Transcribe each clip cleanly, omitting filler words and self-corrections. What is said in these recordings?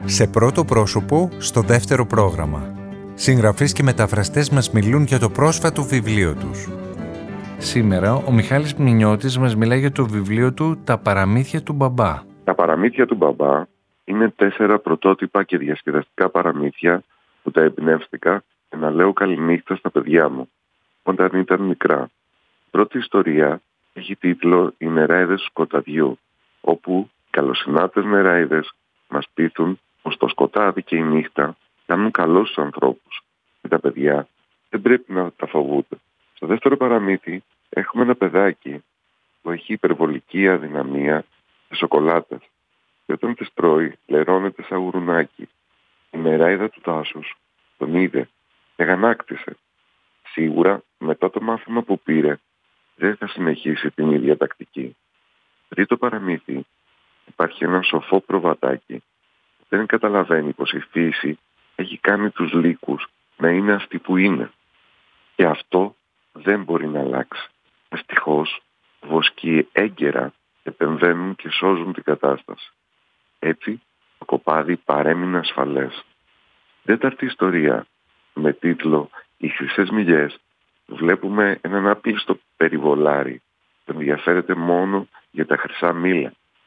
Σε πρώτο πρόσωπο, στο δεύτερο πρόγραμμα. Συγγραφείς και μεταφραστές μας μιλούν για το πρόσφατο βιβλίο τους. Σήμερα, ο Μιχάλης Μινιώτης μας μιλάει για το βιβλίο του «Τα παραμύθια του μπαμπά». Τα παραμύθια του μπαμπά είναι 4 πρωτότυπα και διασκεδαστικά παραμύθια που τα εμπνεύστηκα για να λέω καληνύχτα στα παιδιά μου όταν ήταν μικρά. Η πρώτη ιστορία έχει τίτλο «Οι νεράιδες του σκοταδιού», όπου οι καλοσυνάτες νεράιδες μας πείθουν πως το σκοτάδι και η νύχτα κάνουν καλό στους ανθρώπους και τα παιδιά δεν πρέπει να τα φοβούνται. Στο δεύτερο παραμύθι έχουμε ένα παιδάκι που έχει υπερβολική αδυναμία σε σοκολάτες και όταν τις τρώει λερώνεται σαν γουρουνάκι. Η νεράιδα του δάσους τον είδε και αγανάκτησε. Σίγουρα μετά το μάθημα που πήρε δεν θα συνεχίσει την ίδια τακτική. Τρίτο παραμύθι, υπάρχει ένα σοφό προβατάκι που δεν καταλαβαίνει πως η φύση έχει κάνει τους λύκους να είναι αυτοί που είναι. Και αυτό δεν μπορεί να αλλάξει. Ευτυχώς, βοσκοί έγκαιρα επεμβαίνουν και σώζουν την κατάσταση. Έτσι, το κοπάδι παρέμεινε ασφαλές. Τέταρτη ιστορία, με τίτλο «Οι χρυσές μυλιές», βλέπουμε έναν άπλιστο περιβολάρη που ενδιαφέρεται μόνο για τα χρυσά μήλα,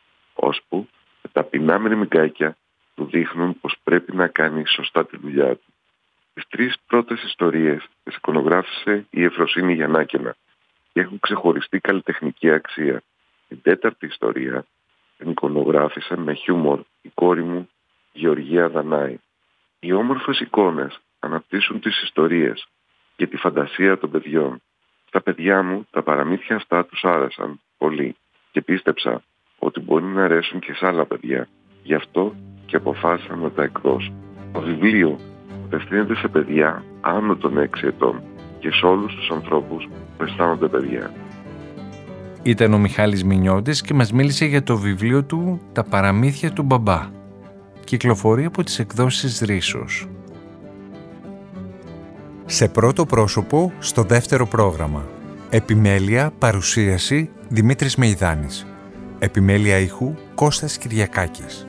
ώσπου τα ταπεινά μυρμηγκάκια του δείχνουν πως πρέπει να κάνει σωστά τη δουλειά του. Τις 3 πρώτες ιστορίες τις εικονογράφησε η Εφροσύνη Γιαννάκηνα και έχουν ξεχωριστή καλλιτεχνική αξία. Την 4η ιστορία την εικονογράφησε με χιούμορ η κόρη μου Γεωργία Δανάη. Οι όμορφες εικόνες αναπτύσσουν τις ιστορίες και τη φαντασία των παιδιών. Στα παιδιά μου τα παραμύθια αυτά τους άρεσαν πολύ και πίστεψα ότι μπορεί να αρέσουν και σε άλλα παιδιά. Γι' αυτό και αποφάσισα να τα εκδώσω. Το βιβλίο απευθύνεται σε παιδιά άνω των 6 ετών και σε όλους τους ανθρώπους που αισθάνονται παιδιά. Ήταν ο Μιχάλης Μινιώτης και μας μίλησε για το βιβλίο του «Τα παραμύθια του μπαμπά». Κυκλοφορεί από τις εκδόσεις Ρίσος. Σε πρώτο πρόσωπο, στο δεύτερο πρόγραμμα. Επιμέλεια, παρουσίαση, Δημήτρης Μεϊδάνης. Επιμέλεια ήχου, Κώστας Κυριακάκης.